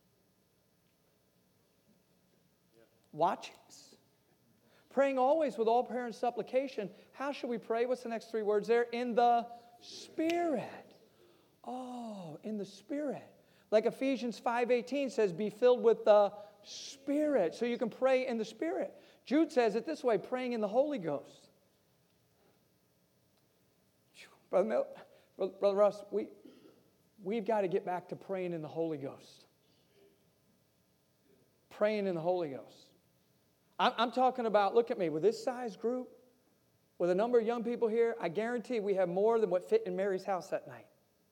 Watch this. Praying always with all prayer and supplication. How should we pray? What's the next three words there? In the Spirit. Oh, in the Spirit. Like Ephesians five eighteen says, be filled with the Spirit. So you can pray in the Spirit. Jude says it this way, praying in the Holy Ghost. Brother, Mil, Brother Russ, we, we've got to get back to praying in the Holy Ghost. Praying in the Holy Ghost. I'm, I'm talking about, look at me, with this size group, with a number of young people here, I guarantee we have more than what fit in Mary's house that night.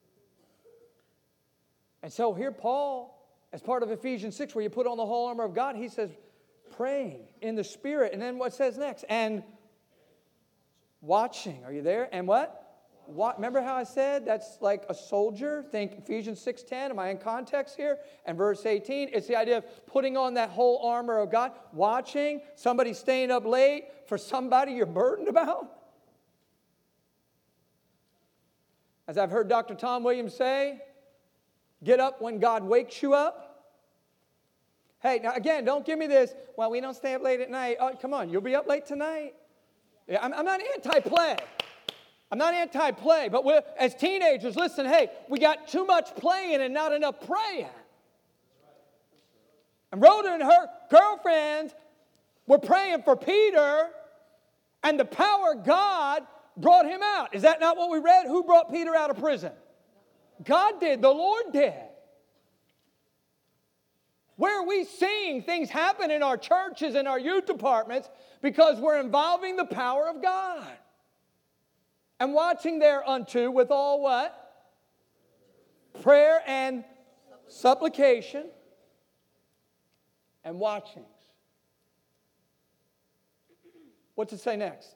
And so here Paul, as part of Ephesians six, where you put on the whole armor of God, he says, praying in the Spirit. And then what says next? And watching. Are you there? And what? What? Remember how I said that's like a soldier? Think Ephesians six ten. Am I in context here? And verse eighteen, it's the idea of putting on that whole armor of God. Watching. Somebody staying up late for somebody you're burdened about. As I've heard Doctor Tom Williams say, get up when God wakes you up. Hey, now again, don't give me this, well, we don't stay up late at night. Oh, come on, you'll be up late tonight. Yeah, I'm, I'm not anti-play. I'm not anti-play, but we're, as teenagers, listen, hey, we got too much playing and not enough praying. And Rhoda and her girlfriends were praying for Peter, and the power of God brought him out. Is that not what we read? Who brought Peter out of prison? God did. The Lord did. Where are we seeing things happen in our churches and our youth departments? Because we're involving the power of God. And watching thereunto with all what? Prayer and supplication and watchings. What's it say next?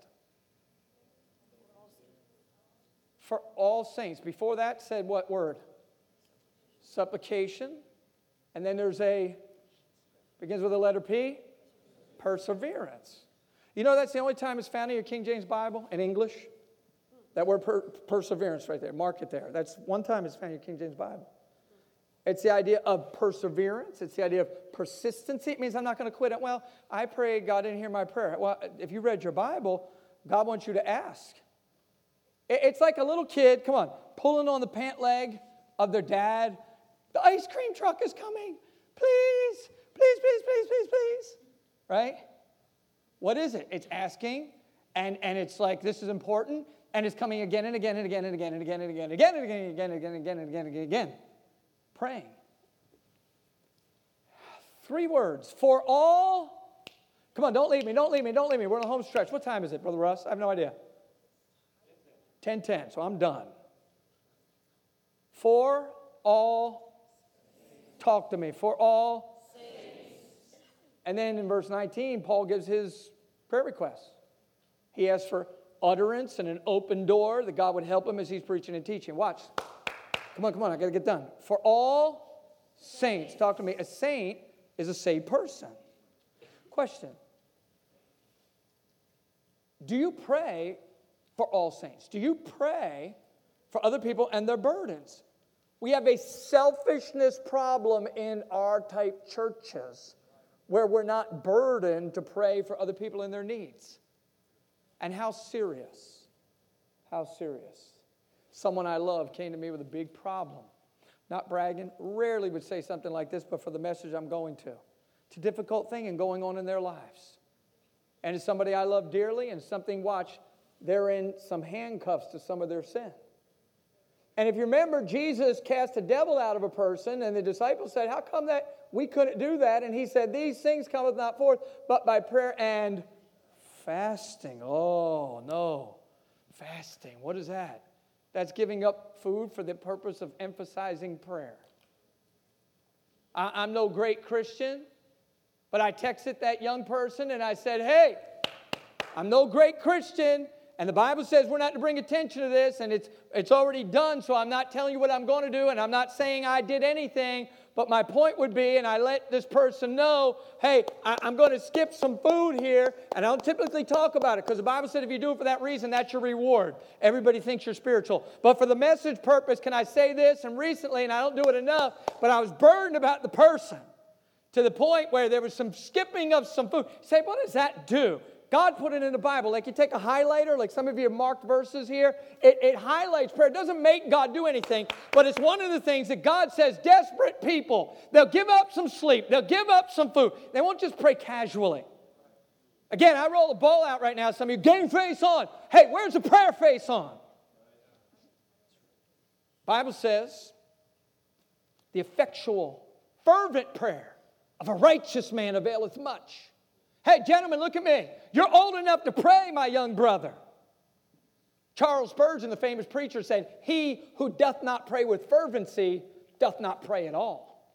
For all saints. Before that said what word? Supplication. And then there's a, begins with the letter P, perseverance. You know that's the only time it's found in your King James Bible in English? That word per, perseverance right there. Mark it there. That's one time it's found in your King James Bible. It's the idea of perseverance. It's the idea of persistency. It means I'm not going to quit it. Well, I prayed, God didn't hear my prayer. Well, if you read your Bible, God wants you to ask. It's like a little kid, come on, pulling on the pant leg of their dad. The ice cream truck is coming. Please, please, please, please, please, please. Right? What is it? It's asking, and, and it's like, this is important, and it's coming again and again and again and again and again and again and again and again and again and again and again and again and again. Praying. Three words. For all. Come on, don't leave me, don't leave me, don't leave me. We're on the home stretch. What time is it, Brother Russ? I have no idea. ten ten, so I'm done. For all. Talk to me. For all. And then in verse nineteen, Paul gives his prayer request. He asks for utterance and an open door that God would help him as he's preaching and teaching. Watch. Come on, come on, I got to get done. For all saints. Talk to me. A saint is a saved person. Question. Do you pray for all saints? Do you pray for other people and their burdens? We have a selfishness problem in our type churches where we're not burdened to pray for other people and their needs. And how serious, how serious. Someone I love came to me with a big problem. Not bragging, rarely would say something like this, but for the message I'm going to. It's a difficult thing and going on in their lives. And it's somebody I love dearly, and something, watch, they're in some handcuffs to some of their sin. And if you remember, Jesus cast a devil out of a person, and the disciples said, how come that we couldn't do that? And he said, these things cometh not forth, but by prayer and fasting. Oh, no. Fasting. What is that? That's giving up food for the purpose of emphasizing prayer. I, I'm no great Christian, but I texted that young person, and I said, hey, I'm no great Christian, and the Bible says we're not to bring attention to this, and it's it's already done, so I'm not telling you what I'm going to do, and I'm not saying I did anything, but my point would be, and I let this person know, hey, I, I'm going to skip some food here, and I don't typically talk about it, because the Bible said if you do it for that reason, that's your reward. Everybody thinks you're spiritual. But for the message purpose, can I say this? And recently, and I don't do it enough, but I was burdened about the person to the point where there was some skipping of some food. You say, what does that do? God put it in the Bible. Like you take a highlighter, like some of you have marked verses here. It, it highlights prayer. It doesn't make God do anything, but it's one of the things that God says, desperate people, they'll give up some sleep. They'll give up some food. They won't just pray casually. Again, I roll a ball out right now. Some of you, game face on. Hey, where's the prayer face on? Bible says, the effectual, fervent prayer of a righteous man availeth much. Hey, gentlemen, look at me. You're old enough to pray, my young brother. Charles Spurgeon, the famous preacher, said, he who doth not pray with fervency doth not pray at all.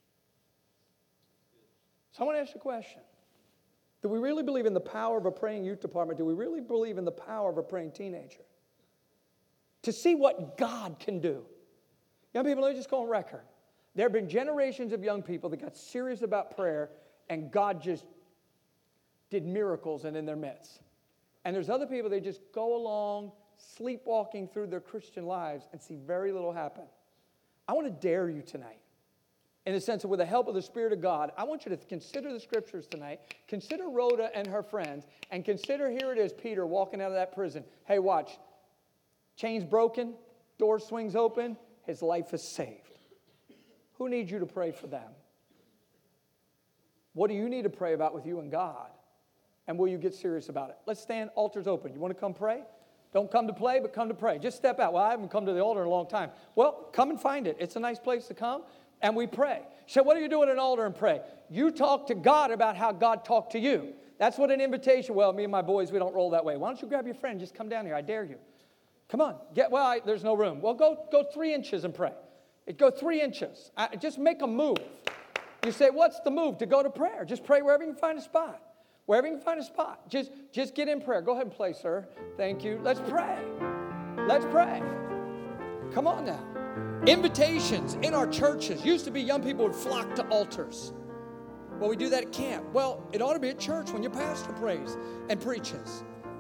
So I want to ask you a question. Do we really believe in the power of a praying youth department? Do we really believe in the power of a praying teenager? To see what God can do. Young people, let me just go on record. There have been generations of young people that got serious about prayer, and God just did miracles and in their midst. And there's other people, they just go along, sleepwalking through their Christian lives and see very little happen. I want to dare you tonight, in the sense of with the help of the Spirit of God, I want you to consider the Scriptures tonight, consider Rhoda and her friends, and consider, here it is, Peter walking out of that prison. Hey, watch. Chains broken, door swings open, his life is saved. Who needs you to pray for them? What do you need to pray about with you and God? And will you get serious about it? Let's stand, altars open. You want to come pray? Don't come to play, but come to pray. Just step out. Well, I haven't come to the altar in a long time. Well, come and find it. It's a nice place to come, and we pray. So what do you do at an altar and pray? You talk to God about how God talked to you. That's what an invitation, well, me and my boys, we don't roll that way. Why don't you grab your friend, just come down here. I dare you. Come on. Get, well, I, there's no room. Well, go, go three inches and pray. It, go three inches. I, just make a move. You say, what's the move? To go to prayer. Just pray wherever you can find a spot. Wherever you can find a spot, just, just get in prayer. Go ahead and play, sir. Thank you. Let's pray. Let's pray. Come on now. Invitations in our churches. Used to be young people would flock to altars. Well, we do that at camp. Well, it ought to be at church when your pastor prays and preaches.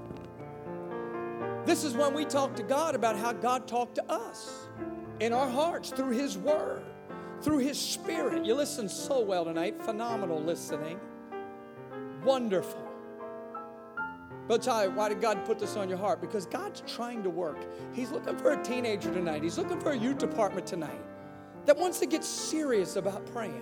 This is when we talk to God about how God talked to us in our hearts through His Word, through His Spirit. You listen so well tonight. Phenomenal listening. Wonderful. But I'll tell you, why did God put this on your heart? Because God's trying to work. He's looking for a teenager tonight. He's looking for a youth department tonight that wants to get serious about praying.